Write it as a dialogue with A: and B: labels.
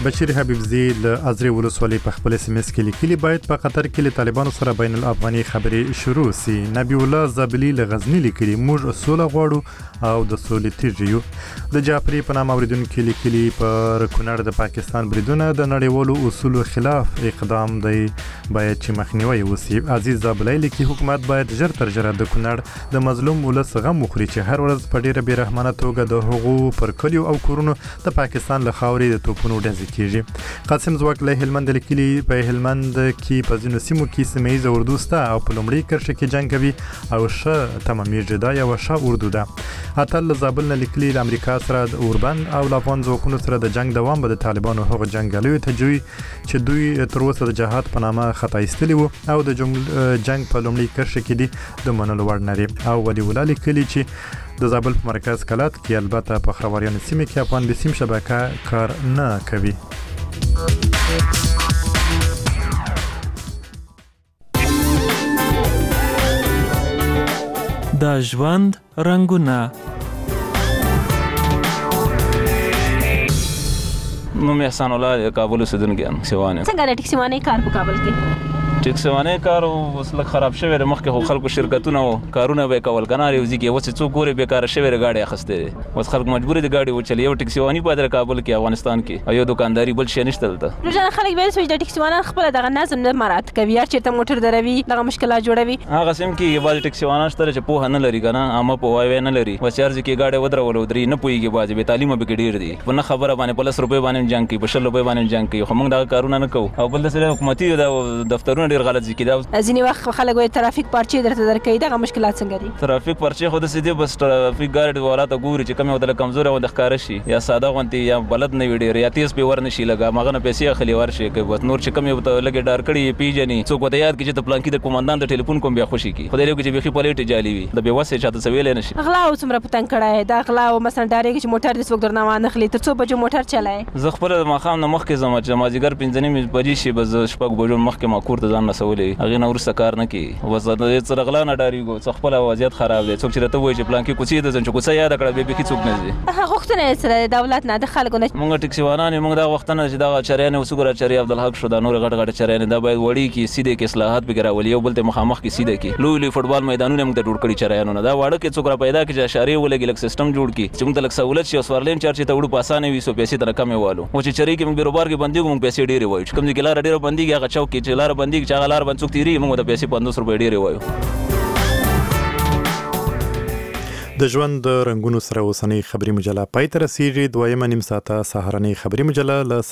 A: بشیر حبیبزی له ازری ولسوالۍ په خپل SMS کې لیکلي باید په قطر کې له طالبانو سره بین الافغاني خبرې شروع سي. نبی الله زابلی له غزنی لیکلي موږ سوله غواړو او د سولې تیږي یو. د جعفری په نام اوریدونکو لیکلي پر کونړ د پاکستان بریدونه د نړیوالو اصولو خلاف اقدام دی باید چې مخنیوي وسی. عزیز زابلی لیکي حکومت باید ژر تر ژره د کونړ د مظلوم ولس غم وخوري چې هر ورځ په ډیره بیرحمانه توګه د هغو پر کلیو او کورونو د پاکستان له خاورې د توپونو ډزې کیږي. قاسم زواک له هلمند لیکلي په هلمند کې په ځینو سیمو کې سیمه ییزه اردو سته او په لومړي کرښه کې جنګ کوي او ښه تمامېږي. دا یوه ښه اردو ده. اتل له زابل نه لیکلي د امریکا سره د اوربند او له افغان ځواکونو سره د جنګ دوام به د طالبانو هغو جنګیالیو ته جوړي چې دوی تر اوسه د جهاد په نامه خطا ایستلي وو او د جنګ په لومړي کرښه کې دي د منلو وړ نه دي. او ولي الله لیکلي چې د زابل په مرکز کلات کې البته په خرواريان سیمه کې افغان بسیم شبکه کار نه کوي.
B: د ژوند رنگونه
C: نوم احسان الله کابل اوسیدونکی یم. سیوانه
D: څنګه د ټکسیوانې کار په کابل کې؟
C: ټکسیوانې کار اوس لږ خراب شوی دی. مخکې خو خلکو شرکتونه او کارونه به یې کول که نه ریوزي کې اوس څوک ګورې بیکاره شوی دی ګاډي اخیستی دی. اوس خلک مجبور دي ګاډي وچلي. یو ټکسیواني پاتې ده کابل کې افغانستان کې او یو دوکانداري بل شی نشته دلته.
D: روزانه خلک ویل چې د ټکسیوانان خپله دغه نظم نه مراعات کوي. هر چېرته موټر دروي دغه مشکلات جوړوي.
C: هغه سیم کې بعضې ټکسیوانان شته چې پوهه نه لري که نه عامه پوهاوی نه لري. بس هر ځای کې ګاډی ودرول ودرېږي نه پوهېږي. بعضې بې تعلیمه پکې ډېر دي. په نه خبره باندې په 10 روپۍ باندې جنګ کوي په 20 روپۍ باندې جنګ کوي. خو موږ دغه کارونه نه کوو. او بل داسې حکومتي دفترونه ډېر غلط ځي کې.
D: ځینې وخت خلک وایي ترافیک پارچې درته درکوي. دغه مشکلات څنګه دي؟
C: ترافیک پرچې خو داسې دي بس ترافیک ګارډ والا ته ګوري چې کوم یو دله کمزوری غوندې ښکاره شي یا ساده غوندې یا بلد نه وي ډېر یا تیز پې ور نه شي لږ هماغه نه پیسې اخلي ورشي کوي. بس نور چې کوم یو ته لږې ډار کړي یې پېژني څوک ورته یاد کړي چې ته پلانکي د قومندان د ټلیفون کوم بیا خوشي کړي. خدای دې وکړي چې بیخي پلیټې جالي وي د بېوسې چاته څه ویلی نه شي.
D: غلا او څومره پتنګ کړی دا غلا او مثلا ډارېږي چې موټر دې څوک درنه وانخلي. تر څو بجو موټر چلایې؟
C: زه خپله د ماښام نه مخکې ځم چې مازدیګر 5 بجې شي بس زه 6 بجو مخکې ما کور ته ځان رسولی هغې نه وروسته کار نه کوي. بس څه د غلا نه ډارېږو څه خپله وضعیت خراب دی. څوک چې راته ووایي چې پلانکي کوڅې ته ځم چې کوڅه یاده کړه بیا بیخي څوک نه ځي.
D: غوښتنه یې سره د دولت نه د خلکو نه
C: مونږ ټکسیوانان یو. مونږ دا غوښتنه چې دغه چریانې اوس وګوره چرې عبدالحق شو دا نورې غټ غټې چریانې دا باید وړي کړي سیدې کړي اصلاحات پکې راولي یو بل ته مخامخ کړي سیده کړي. لوی لوی فوټبال میدانونه موږ ته جوړ کړي چریانو نه. دا واړه کې څوک را پیدا کړي چې اشارې ولګي لږ سیسټم جوړ کړي چې موږ ته لږ سهولت شي او سوارلین چارج ته وړو په اسانه وي څو پیسې ترې کمې والو. او چې چرې کې موږ بیروبار کې بندېږو موږ پیسې ډېرې وایو. چې کوم ځای کې لاره ډېره بندېږي هغه چوک کې چې لاره بندېږي چې هغه لاره باندې څوک تېرېږي موږ ورته پیسې 500 روپۍ ډېرې وایو.
A: د ژوند رنگونو سره اوسنۍ خبري مجله پای ته رسیږي. دویمه نیم ساعته سهارنۍ خبري مجله له